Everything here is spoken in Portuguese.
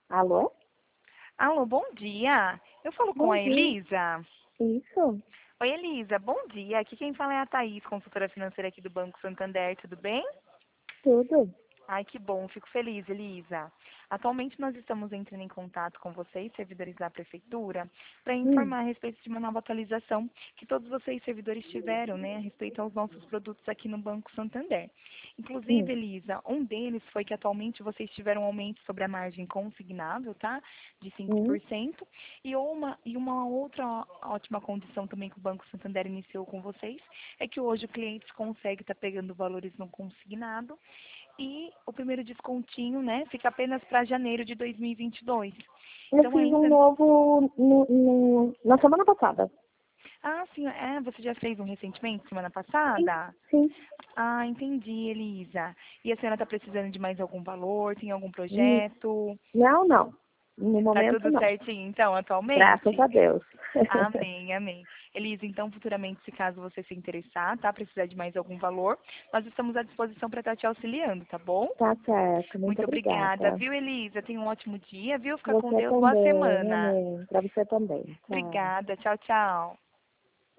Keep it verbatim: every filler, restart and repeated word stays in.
Alô? Alô, bom dia. Eu falo com Bom a dia. Elisa. Isso? Oi, Elisa, bom dia. Aqui quem fala é a Thaís, consultora financeira aqui do Banco Santander, tudo bem? Tudo? Ai, que bom, fico feliz, Elisa. Atualmente nós estamos entrando em contato com vocês, servidores da Prefeitura, para Hum, informar a respeito de uma nova atualização que todos vocês, servidores, tiveram, né, a respeito aos nossos produtos aqui no Banco Santander. Inclusive, hum, Elisa, um deles foi que atualmente vocês tiveram um aumento sobre a margem consignável, tá? De cinco por hum. cento. E uma, e uma outra ótima condição também que o Banco Santander iniciou com vocês é que hoje o cliente consegue estar pegando valores no consignado e o primeiro descontinho, né, fica apenas para janeiro de dois mil e vinte e dois. Eu Então fiz um ainda... novo no, no- na semana passada. Ah, sim, é, você já fez um recentemente, semana Sim, passada? sim. Ah, entendi, Elisa. E a senhora está precisando de mais algum valor? Tem algum Hum, projeto? Não, não. No Tá momento, tudo não. certinho, então, Graças atualmente? a Deus. Amém, amém. Elisa, então, futuramente, se caso você se interessar, tá? Precisar de mais algum valor, nós estamos à disposição para estar te auxiliando, tá bom? Tá certo. Muito Muito obrigada, obrigada. viu, Elisa? Tenha um ótimo dia, viu? Fica com Você Deus. Boa também, semana. amém. Pra você também. Tchau. Obrigada. Tchau, tchau.